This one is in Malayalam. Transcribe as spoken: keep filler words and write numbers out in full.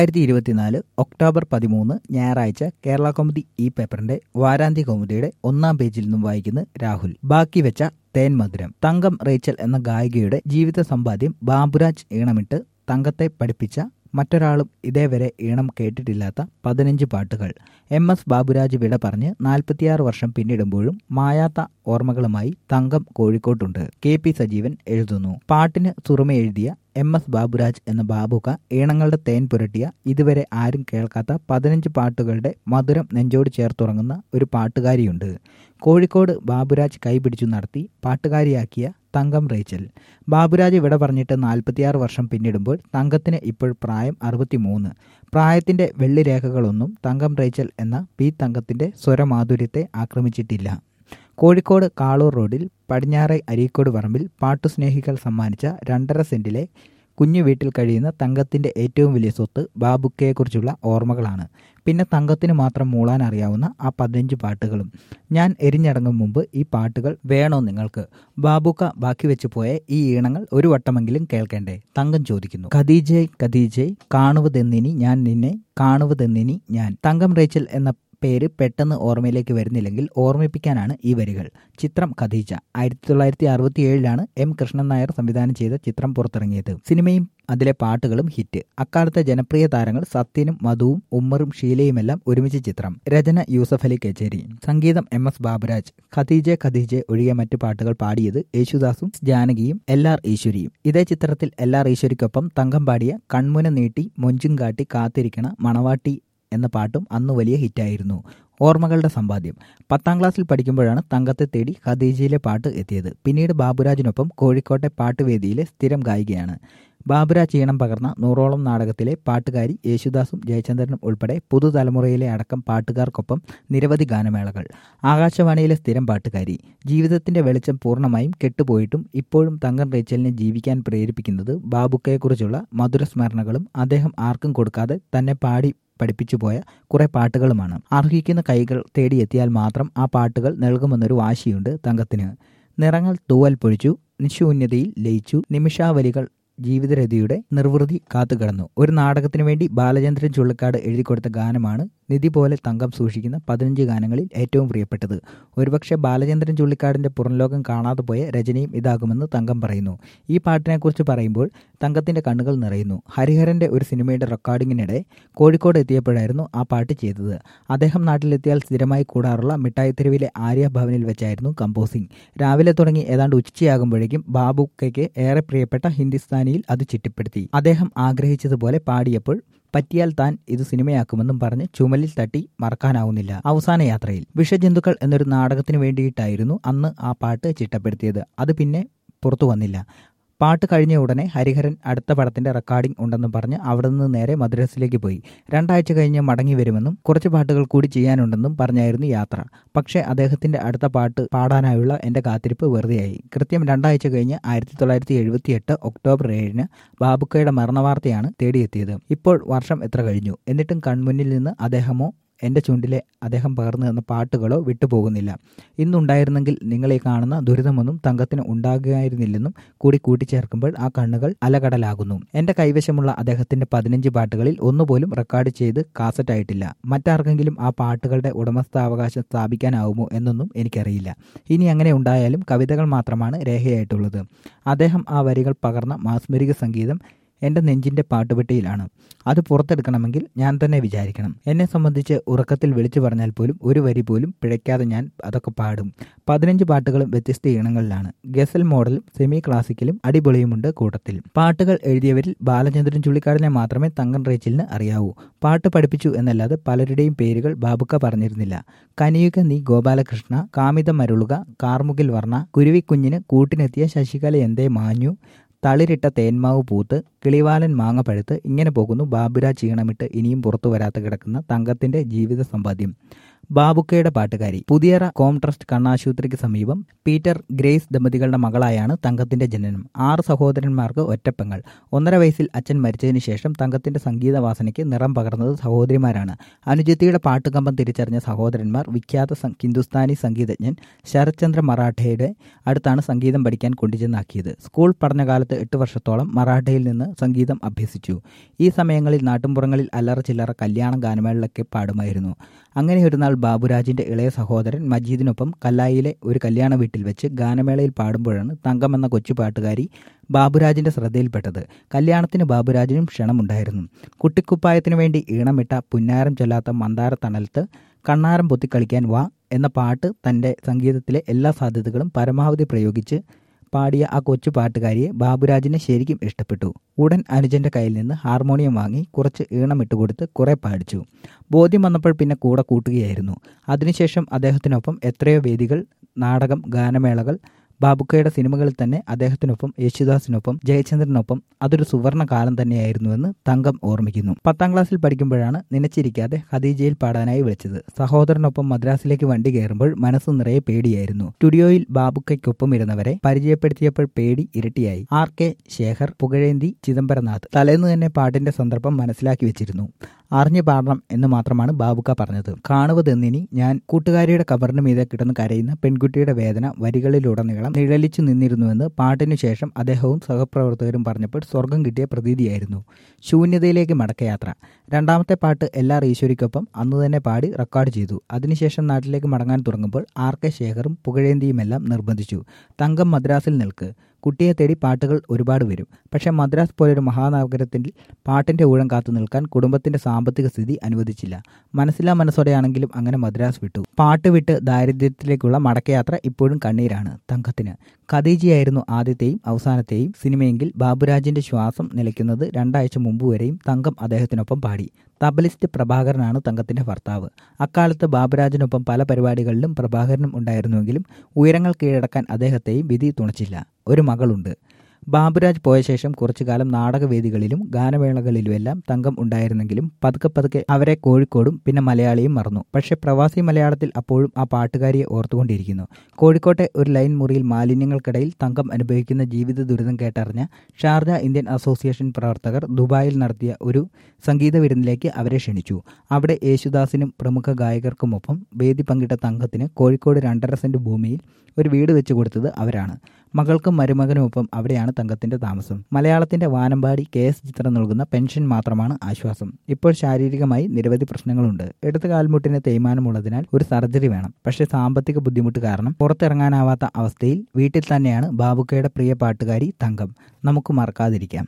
രണ്ടായിരത്തി ഇരുപത്തിനാല് ഒക്ടോബർ പതിമൂന്ന് ഞായറാഴ്ച കേരള കൗമുദി ഈ പേപ്പറിന്റെ വാരാന്ത്യ കൗമുദിയുടെ ഒന്നാം പേജിൽ നിന്നും വായിക്കുന്ന രാഹുൽ. ബാക്കി വെച്ച തേൻ മധുരം. തങ്കം റേച്ചൽ എന്ന ഗായികയുടെ ജീവിത സമ്പാദ്യം ബാബുരാജ് ഈണമിട്ട് തങ്കത്തെ പഠിപ്പിച്ച മറ്റൊരാളും ഇതേവരെ ഈണം കേട്ടിട്ടില്ലാത്ത പതിനഞ്ച് പാട്ടുകൾ. എം എസ് ബാബുരാജ് വിട പറഞ്ഞ് നാൽപ്പത്തിയാറ് വർഷം പിന്നിടുമ്പോഴും മായാത്ത ഓർമ്മകളുമായി തങ്കം കോഴിക്കോട്ടുണ്ട്. കെ പി സജീവൻ എഴുതുന്നു. പാട്ടിന് സുറുമയെഴുതിയ എം എസ് ബാബുരാജ് എന്ന ബാബുക്ക ഈണങ്ങളുടെ തേൻ പുരട്ടിയ ഇതുവരെ ആരും കേൾക്കാത്ത പതിനഞ്ച് പാട്ടുകളുടെ മധുരം നെഞ്ചോട് ചേർത്തുറങ്ങുന്ന ഒരു പാട്ടുകാരിയുണ്ട്. കോഴിക്കോട് ബാബുരാജ് കൈപിടിച്ചു നടത്തി പാട്ടുകാരിയാക്കിയ തങ്കം റേച്ചൽ. ബാബുരാജ് വിട പറഞ്ഞിട്ട് നാൽപ്പത്തിയാറ് വർഷം പിന്നിടുമ്പോൾ തങ്കത്തിന് ഇപ്പോൾ പ്രായം അറുപത്തിമൂന്ന്. പ്രായത്തിന്റെ വെള്ളിരേഖകളൊന്നും തങ്കം റേച്ചൽ എന്ന പി തങ്കത്തിന്റെ സ്വരമാധുര്യത്തെ ആക്രമിച്ചിട്ടില്ല. കോഴിക്കോട് കാളൂർ റോഡിൽ പടിഞ്ഞാറെ അരീക്കോട് പറമ്പിൽ പാട്ടുസ്നേഹികൾ സമ്മാനിച്ച രണ്ടര സെന്റിലെ കുഞ്ഞു വീട്ടിൽ കഴിയുന്ന തങ്കത്തിന്റെ ഏറ്റവും വലിയ സ്വത്ത് ബാബുക്കയെക്കുറിച്ചുള്ള ഓർമ്മകളാണ്. പിന്നെ തങ്കത്തിന് മാത്രം മൂളാൻ അറിയാവുന്ന ആ പതിനഞ്ച് പാട്ടുകളും. ഞാൻ എരിഞ്ഞടങ്ങും മുമ്പ് ഈ പാട്ടുകൾ വേണോ നിങ്ങൾക്ക്? ബാബുക്ക ബാക്കി വെച്ച് പോയ ഈ ഈണങ്ങൾ ഒരു വട്ടമെങ്കിലും കേൾക്കേണ്ടേ? തങ്കം ചോദിക്കുന്നു. ഖദീജേ ഖദീജേ കാണുവതെന്നിനി ഞാൻ നിന്നെ കാണുവതെന്നിനി ഞാൻ. തങ്കം റേച്ചൽ എന്ന പേര് പെട്ടെന്ന് ഓർമ്മയിലേക്ക് വരുന്നില്ലെങ്കിൽ ഓർമ്മിപ്പിക്കാനാണ് ഈ വരികൾ. ചിത്രം ഖദീജ. ആയിരത്തി തൊള്ളായിരത്തി അറുപത്തി ഏഴിലാണ് എം കൃഷ്ണൻ നായർ സംവിധാനം ചെയ്ത ചിത്രം പുറത്തിറങ്ങിയത്. സിനിമയും അതിലെ പാട്ടുകളും ഹിറ്റ്. അക്കാലത്തെ ജനപ്രിയ താരങ്ങൾ സത്യനും മധുവും ഉമ്മറും ഷീലയുമെല്ലാം ഒരുമിച്ച് ചിത്രം. രചന യൂസഫ് അലി കേച്ചേരി. സംഗീതം എം എസ് ബാബുരാജ്. ഖദീജെ ഖദീജെ ഒഴികെ മറ്റു പാട്ടുകൾ പാടിയത് യേശുദാസും ജാനകിയും എൽ ആർ ഈശ്വരിയും. ഇതേ ചിത്രത്തിൽ എൽ ആർ ഈശ്വരിക്കൊപ്പം തങ്കം പാടിയ കൺമുന നീട്ടി മൊഞ്ചും കാട്ടി കാത്തിരിക്കണ മണവാട്ടി എന്ന പാട്ടും അന്ന് വലിയ ഹിറ്റായിരുന്നു. ഓർമ്മകളുടെ സമ്പാദ്യം. പത്താം ക്ലാസ്സിൽ പഠിക്കുമ്പോഴാണ് തങ്കത്തെ തേടി ഖദീജയിലെ പാട്ട് എത്തിയത്. പിന്നീട് ബാബുരാജിനൊപ്പം കോഴിക്കോട്ടെ പാട്ടുവേദിയിലെ സ്ഥിരം ഗായികയാണ്. ബാബുരാജ് ഈണം പകർന്ന നൂറോളം നാടകത്തിലെ പാട്ടുകാരി. യേശുദാസും ജയചന്ദ്രനും ഉൾപ്പെടെ പുതുതലമുറയിലെ അടക്കം പാട്ടുകാർക്കൊപ്പം നിരവധി ഗാനമേളകൾ. ആകാശവാണിയിലെ സ്ഥിരം പാട്ടുകാരി. ജീവിതത്തിന്റെ വെളിച്ചം പൂർണ്ണമായും കെട്ടുപോയിട്ടും ഇപ്പോഴും തങ്കം റേച്ചലിനെ ജീവിക്കാൻ പ്രേരിപ്പിക്കുന്നത് ബാബുക്കയെക്കുറിച്ചുള്ള മധുരസ്മരണകളും അദ്ദേഹം ആർക്കും കൊടുക്കാതെ തന്നെ പാടി പഠിപ്പിച്ചുപോയ കുറെ പാട്ടുകളുമാണ്. അർഹിക്കുന്ന കൈകൾ തേടിയെത്തിയാൽ മാത്രം ആ പാട്ടുകൾ നൽകുമെന്നൊരു വാശിയുണ്ട് തങ്കത്തിന്. നിറങ്ങൾ തൂവൽ പൊഴിച്ചു, നിശൂന്യതയിൽ ലയിച്ചു, നിമിഷാവലികൾ ജീവിതരതിയുടെ നിർവൃതി കാത്തുകിടന്നു. ഒരു നാടകത്തിനു വേണ്ടി ബാലചന്ദ്രൻ ചുള്ളിക്കാട് എഴുതിക്കൊടുത്ത ഗാനമാണ് നിധി പോലെ തങ്കം സൂക്ഷിക്കുന്ന പതിനഞ്ച് ഗാനങ്ങളിൽ ഏറ്റവും പ്രിയപ്പെട്ടത്. ഒരുപക്ഷെ ബാലചന്ദ്രൻ ചുള്ളിക്കാടിന്റെ പുറംലോകം കാണാതെ പോയ രചനയും ഇതാകുമെന്ന് തങ്കം പറയുന്നു. ഈ പാട്ടിനെക്കുറിച്ച് പറയുമ്പോൾ തങ്കത്തിന്റെ കണ്ണുകൾ നിറയുന്നു. ഹരിഹരന്റെ ഒരു സിനിമയുടെ റെക്കോർഡിങ്ങിനിടെ കോഴിക്കോട് എത്തിയപ്പോഴായിരുന്നു ആ പാട്ട് ചെയ്തത്. അദ്ദേഹം നാട്ടിലെത്തിയാൽ സ്ഥിരമായി കൂടാറുള്ള മിഠായിത്തെരുവിലെ ആര്യ ഭവനിൽ വെച്ചായിരുന്നു കമ്പോസിംഗ്. രാവിലെ തുടങ്ങി ഏതാണ്ട് ഉച്ചയാകുമ്പോഴേക്കും ബാബുക്കയ്ക്ക് ഏറെ പ്രിയപ്പെട്ട ഹിന്ദുസ്ഥാനിയിൽ അത് ചിട്ടപ്പെടുത്തി. അദ്ദേഹം ആഗ്രഹിച്ചതുപോലെ പാടിയപ്പോൾ പറ്റിയാൽ താൻ ഇത് സിനിമയാക്കുമെന്നും പറഞ്ഞ് ചുമലിൽ തട്ടി മറക്കാനാവുന്നില്ല. അവസാന യാത്രയിൽ. വിഷജന്തുക്കൾ എന്നൊരു നാടകത്തിന് വേണ്ടിയിട്ടായിരുന്നു അന്ന് ആ പാട്ട് ചിട്ടപ്പെടുത്തിയത്. അത് പിന്നെ പുറത്തു വന്നില്ല. പാട്ട് കഴിഞ്ഞ ഉടനെ ഹരിഹരൻ അടുത്ത പടത്തിന്റെ റെക്കോർഡിംഗ് ഉണ്ടെന്നും പറഞ്ഞ് അവിടെ നിന്ന് നേരെ മദ്രാസിലേക്ക് പോയി. രണ്ടാഴ്ച കഴിഞ്ഞ് മടങ്ങി വരുമെന്നും കുറച്ച് പാട്ടുകൾ കൂടി ചെയ്യാനുണ്ടെന്നും പറഞ്ഞായിരുന്നു യാത്ര. പക്ഷേ അദ്ദേഹത്തിന്റെ അടുത്ത പാട്ട് പാടാനായുള്ള എന്റെ കാത്തിരിപ്പ് വെറുതെയായി. കൃത്യം രണ്ടാഴ്ച കഴിഞ്ഞ് ആയിരത്തി തൊള്ളായിരത്തി എഴുപത്തി എട്ട് ഒക്ടോബർ ഏഴിന് ബാബുക്കയുടെ മരണവാർത്തയാണ് തേടിയെത്തിയത്. ഇപ്പോൾ വർഷം എത്ര കഴിഞ്ഞു, എന്നിട്ടും കൺമുന്നിൽ നിന്ന് അദ്ദേഹമോ എൻ്റെ ചുണ്ടിലെ അദ്ദേഹം പകർന്നു തന്ന പാട്ടുകളോ വിട്ടുപോകുന്നില്ല. ഇന്നുണ്ടായിരുന്നെങ്കിൽ നിങ്ങളെ കാണുന്ന ദുരിതമൊന്നും തങ്കത്തിന് ഉണ്ടാകുകയായിരുന്നില്ലെന്നും കൂടി കൂട്ടിച്ചേർക്കുമ്പോൾ ആ കണ്ണുകൾ അലകടലാകുന്നു. എൻ്റെ കൈവശമുള്ള അദ്ദേഹത്തിന്റെ പതിനഞ്ച് പാട്ടുകളിൽ ഒന്നുപോലും റെക്കോർഡ് ചെയ്ത് കാസറ്റായിട്ടില്ല. മറ്റാർക്കെങ്കിലും ആ പാട്ടുകളുടെ ഉടമസ്ഥാവകാശം സ്ഥാപിക്കാനാവുമോ എന്നൊന്നും എനിക്കറിയില്ല. ഇനി അങ്ങനെ ഉണ്ടായാലും കവിതകൾ മാത്രമാണ് രേഖയായിട്ടുള്ളത്. അദ്ദേഹം ആ വരികൾ പകർന്ന മാസ്മരിക സംഗീതം എൻ്റെ നെഞ്ചിൻ്റെ പാട്ടുപെട്ടിയിലാണ്. അത് പുറത്തെടുക്കണമെങ്കിൽ ഞാൻ തന്നെ വിചാരിക്കണം. എന്നെ സംബന്ധിച്ച് ഉറക്കത്തിൽ വിളിച്ചു പറഞ്ഞാൽ പോലും ഒരു വരി പോലും പിഴയ്ക്കാതെ ഞാൻ അതൊക്കെ പാടും. പതിനഞ്ച് പാട്ടുകളും വ്യത്യസ്ത ഈണങ്ങളിലാണ്. ഗസൽ മോഡലും സെമി ക്ലാസിക്കലും അടിപൊളിയുമുണ്ട് കൂട്ടത്തിൽ. പാട്ടുകൾ എഴുതിയവരിൽ ബാലചന്ദ്രൻ ചുള്ളിക്കാടിനെ മാത്രമേ തങ്കം റേച്ചലിന് അറിയാവൂ. പാട്ട് പഠിപ്പിച്ചു എന്നല്ലാതെ പലരുടെയും പേരുകൾ ബാബുക്ക പറഞ്ഞിരുന്നില്ല. കനിയുക നീ ഗോപാലകൃഷ്ണ, കാമിതം മരുളുക, കാർമുകിൽ വർണ്ണ, കുരുവിക്കുഞ്ഞിന് കൂട്ടിനെത്തിയ ശശികല എന്തേ മാഞ്ഞു, തളിരിട്ട തേന്മാവ് പൂത്ത്, കിളിവാലൻ മാങ്ങ പഴുത്ത്, ഇങ്ങനെ പോകുന്നു ബാബുരാജ് ഈണമിട്ട് ഇനിയും പുറത്തു വരാത്ത കിടക്കുന്ന തങ്കത്തിന്റെ ജീവിത സമ്പാദ്യം. ബാബുക്കയുടെ പാട്ടുകാരി. പുതിയറ കോം ട്രസ്റ്റ് കണ്ണാശുപത്രിക്ക് സമീപം പീറ്റർ ഗ്രേസ് ദമ്പതികളുടെ മകളായാണ് തങ്കത്തിന്റെ ജനനം. ആറ് സഹോദരന്മാർക്ക് ഒറ്റപ്പെങ്ങൾ. ഒന്നര വയസ്സിൽ അച്ഛൻ മരിച്ചതിന് ശേഷം തങ്കത്തിന്റെ സംഗീത വാസനയ്ക്ക് നിറം പകർന്നത് സഹോദരിമാരാണ്. അനുജത്തിയുടെ പാട്ടുകമ്പം തിരിച്ചറിഞ്ഞ സഹോദരന്മാർ വിഖ്യാത ഹിന്ദുസ്ഥാനി സംഗീതജ്ഞൻ ശരത് ചന്ദ്ര മറാഠയുടെ അടുത്താണ് സംഗീതം പഠിക്കാൻ കൊണ്ടുചെന്നാക്കിയത്. സ്കൂൾ പഠനകാലത്ത് എട്ട് വർഷത്തോളം മറാഠയിൽ നിന്ന് സംഗീതം അഭ്യസിച്ചു. ഈ സമയങ്ങളിൽ നാട്ടുംപുറങ്ങളിൽ അല്ലറ ചില്ലറ കല്യാണ ഗാനമേളകളൊക്കെ പാടുമായിരുന്നു. അങ്ങനെ ഒരു നാൾ ബാബുരാജിന്റെ ഇളയ സഹോദരൻ മജീദിനൊപ്പം കല്ലായിലെ ഒരു കല്യാണ വീട്ടിൽ വെച്ച് ഗാനമേളയിൽ പാടുമ്പോഴാണ് തങ്കം എന്ന കൊച്ചു പാട്ടുകാരി ബാബുരാജിന്റെ ശ്രദ്ധയിൽപ്പെട്ടത്. കല്യാണത്തിന് ബാബുരാജിനും ക്ഷണമുണ്ടായിരുന്നു. കുട്ടിക്കുപ്പായത്തിനു വേണ്ടി ഈണമിട്ട പുന്നാരം ചൊല്ലാത്ത മന്ദാര തണലത്ത് കണ്ണാരം പൊത്തിക്കളിക്കാൻ വാ എന്ന പാട്ട് തൻ്റെ സംഗീതത്തിലെ എല്ലാ സാധ്യതകളും പരമാവധി പ്രയോഗിച്ച് പാടിയ ആ കൊച്ചു പാട്ടുകാരിയെ ബാബുരാജിനെ ശരിക്കും ഇഷ്ടപ്പെട്ടു. ഉടൻ അനുജന്റെ കയ്യിൽ നിന്ന് ഹാർമോണിയം വാങ്ങി കുറച്ച് ഈണം ഇട്ടുകൊടുത്ത് കുറെ പാടിച്ചു. ബോധ്യം വന്നപ്പോൾ പിന്നെ കൂടെ കൂട്ടുകയായിരുന്നു. അതിനുശേഷം അദ്ദേഹത്തിനൊപ്പം എത്രയോ വേദികൾ, നാടകം, ഗാനമേളകൾ. ബാബുക്കയുടെ സിനിമകളിൽ തന്നെ അദ്ദേഹത്തിനൊപ്പം യേശുദാസിനൊപ്പം ജയചന്ദ്രനൊപ്പം അതൊരു സുവർണ കാലം തന്നെയായിരുന്നുവെന്ന് തങ്കം ഓർമ്മിക്കുന്നു. പത്താം ക്ലാസ്സിൽ പഠിക്കുമ്പോഴാണ് നനച്ചിരിക്കാതെ ഖദീജയിൽ പാടാനായി വിളിച്ചത്. സഹോദരനൊപ്പം മദ്രാസിലേക്ക് വണ്ടി കയറുമ്പോൾ മനസ്സ് നിറയെ പേടിയായിരുന്നു. സ്റ്റുഡിയോയിൽ ബാബുക്കയ്ക്കൊപ്പം ഇരുന്നവരെ പരിചയപ്പെടുത്തിയപ്പോൾ പേടി ഇരട്ടിയായി. ആർ കെ ശേഖർ, പുകഴേന്തി, ചിദംബരനാഥ് തലേന്ന് തന്നെ പാട്ടിന്റെ സന്ദർഭം മനസ്സിലാക്കി വെച്ചിരുന്നു. അറിഞ്ഞു പാടണം എന്ന് മാത്രമാണ് ബാബുക്ക പറഞ്ഞത്. കാണുവതെന്നിനി ഞാൻ കൂട്ടുകാരിയുടെ കബറിന് മീതെ കിടന്ന് കരയുന്ന പെൺകുട്ടിയുടെ വേദന വരികളിലുടനീളം നിഴലിച്ചു നിന്നിരുന്നുവെന്ന് പാട്ടിനു ശേഷം അദ്ദേഹവും സഹപ്രവർത്തകരും പറഞ്ഞപ്പോൾ സ്വർഗം കിട്ടിയ പ്രതീതിയായിരുന്നു. ശൂന്യതയിലേക്ക് മടക്കയാത്ര. രണ്ടാമത്തെ പാട്ട് എല്ലാർ ഈശ്വരിക്കൊപ്പം അന്ന് തന്നെ പാടി റെക്കോർഡ് ചെയ്തു. അതിനുശേഷം നാട്ടിലേക്ക് മടങ്ങാൻ തുടങ്ങുമ്പോൾ ആർ കെ ശേഖറും പുകഴേന്തിയുമെല്ലാം നിർബന്ധിച്ചു, തങ്കം മദ്രാസിൽ നിൽക്ക്. കുട്ടിയെ തേടി പാട്ടുകൾ ഒരുപാട് വരും. പക്ഷേ മദ്രാസ് പോലൊരു മഹാനഗരത്തിൽ പാട്ടിന്റെ ഊഴം കാത്തു നിൽക്കാൻ കുടുംബത്തിന്റെ സാമ്പത്തിക സ്ഥിതി അനുവദിച്ചില്ല. മനസ്സില്ലാ മനസ്സോടെയാണെങ്കിലും അങ്ങനെ മദ്രാസ് വിട്ടു. പാട്ട് വിട്ട് ദാരിദ്ര്യത്തിലേക്കുള്ള മടക്കയാത്ര ഇപ്പോഴും കണ്ണീരാണ് തങ്കത്തിന്. ഖദീജയായിരുന്നു ആദ്യത്തെയും അവസാനത്തെയും സിനിമയെങ്കിൽ ബാബുരാജിന്റെ ശ്വാസം നിലയ്ക്കുന്നത് രണ്ടാഴ്ച മുമ്പ് വരെയും തങ്കം അദ്ദേഹത്തിനൊപ്പം പാടി. തബലിസ്റ്റ് പ്രഭാകരനാണ് തങ്കത്തിന്റെ ഭർത്താവ്. അക്കാലത്ത് ബാബുരാജിനൊപ്പം പല പരിപാടികളിലും പ്രഭാകരനും ഉണ്ടായിരുന്നുവെങ്കിലും ഉയരങ്ങൾ കീഴടക്കാൻ അദ്ദേഹത്തെയും വിധി തുണച്ചില്ല. ഒരു മകളുണ്ട്. ബാബുരാജ് പോയ ശേഷം കുറച്ചുകാലം നാടകവേദികളിലും ഗാനമേളകളിലുമെല്ലാം തങ്കം ഉണ്ടായിരുന്നെങ്കിലും പതുക്കെ പതുക്കെ അവരെ കോഴിക്കോടും പിന്നെ മലയാളിയും മറന്നു. പക്ഷേ പ്രവാസി മലയാളത്തിൽ അപ്പോഴും ആ പാട്ടുകാരിയെ ഓർത്തുകൊണ്ടിരിക്കുന്നു. കോഴിക്കോട്ടെ ഒരു ലൈൻ മുറിയിൽ മാലിന്യങ്ങൾക്കിടയിൽ തങ്കം അനുഭവിക്കുന്ന ജീവിത ദുരിതം കേട്ടറിഞ്ഞ ഷാർജ ഇന്ത്യൻ അസോസിയേഷൻ പ്രവർത്തകർ ദുബായിൽ നടത്തിയ ഒരു സംഗീത വിരുന്നിലേക്ക് അവരെ ക്ഷണിച്ചു. അവിടെ യേശുദാസിനും പ്രമുഖ ഗായകർക്കുമൊപ്പം വേദി പങ്കിട്ട തങ്കത്തിന് കോഴിക്കോട് രണ്ടര സെന്റ് ഭൂമിയിൽ ഒരു വീട് വെച്ചു കൊടുത്തത് അവരാണ്. മകൾക്കും മരുമകനുമൊപ്പം അവിടെയാണ് തങ്കത്തിന്റെ താമസം. മലയാളത്തിന്റെ വാനമ്പാടി കെ എസ് ചിത്ര നൽകുന്ന പെൻഷൻ മാത്രമാണ് ആശ്വാസം. ഇപ്പോൾ ശാരീരികമായി നിരവധി പ്രശ്നങ്ങളുണ്ട്. ഇടത് കാൽമുട്ടിന് തേയ്മാനമുള്ളതിനാൽ ഒരു സർജറി വേണം. പക്ഷേ സാമ്പത്തിക ബുദ്ധിമുട്ട് കാരണം പുറത്തിറങ്ങാനാവാത്ത അവസ്ഥയിൽ വീട്ടിൽ തന്നെയാണ് ബാബുക്കയുടെ പ്രിയ പാട്ടുകാരി തങ്കം. നമുക്ക് മറക്കാതിരിക്കാം.